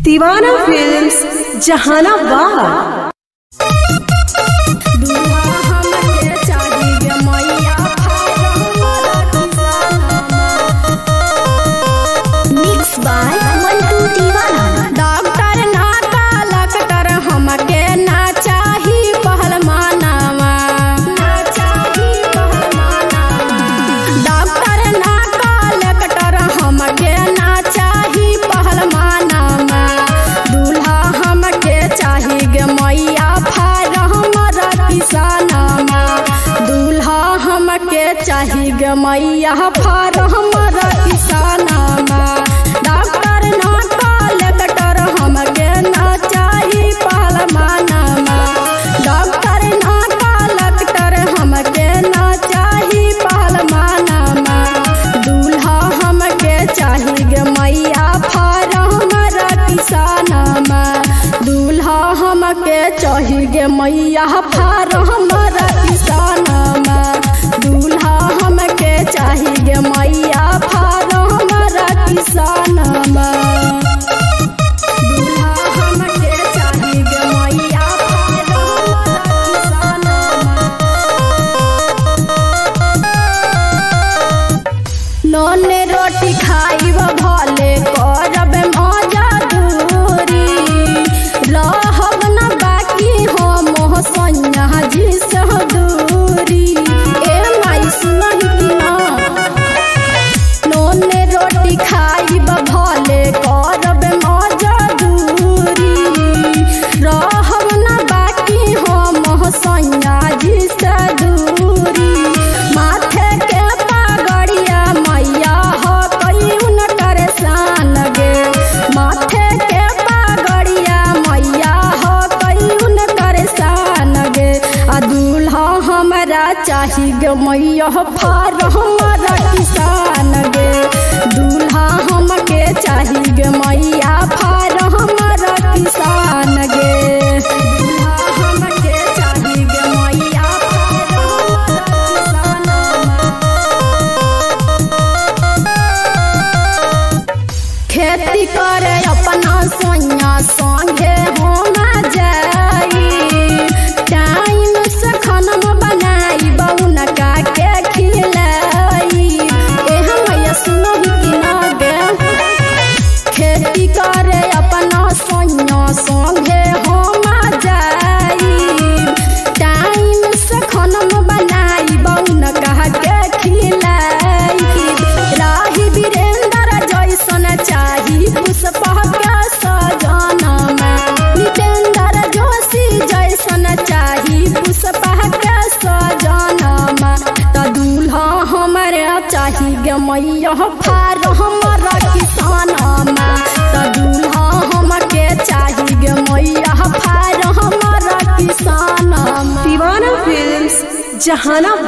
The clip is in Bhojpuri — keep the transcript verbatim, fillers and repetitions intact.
दीवाना फिल्म्स जहानाबाद। चाही गे मैया फार हमारा किसानमा डॉक्टर ना कलेक्टर हमके ना चाही पहलवानमा डॉक्टर ना कलेक्टर हमके ना चाही पहलवानमा दूल्हा हमके चाही गे मैया फार हमारा किसानमा दूल्हा हमके चाही गे मैया फार हमारा किसानमा दूल्हा हमके चाही गे मैया फार हमारा किसानमा दूल्हा हमके चाही गे मैया फार हमारा किसानमा नोने रोटी खाइब भले करब मजा दूरी रहब न बाकी हो मोह सोनिया जी से दूरी खाइब भले करब मजा दूरी रहब न बाकी हो मोह सोनिया जी से दूरी माथे के पगड़िया मैया हो कई उनकर शान गे माथे के पगड़िया मैया हो कई उनकर शान गे आ दूल्हा हमरा चाही गे मैया फार हमारा किसान गे दूल्हा हमके चाही गे मैया फार हमारा किसान गे दूल्हा हमके चाही गे मैया फार खेती करे अपना सोनिया संगे होना जाई टाइम से खाना बनाई बउनका के खिलाई ए हम सुनो खेती करे अपना सोनिया संगे होमा जाई टाइम से खाना बनाई बउन कहा के खिलाई राही वीरेंद्र जैसन चाही पुष्पा के सजनमा नितेंद्र जोशी जैसन चाही पुष्पा के सजनमा त दूल्हा हमारे चाही गे मैया फार हमारा किसानमा त दूल्हा हमके चाही गे मैया फार हमारा किसानमा। दीवाना फिल्म्स जहानाबाद।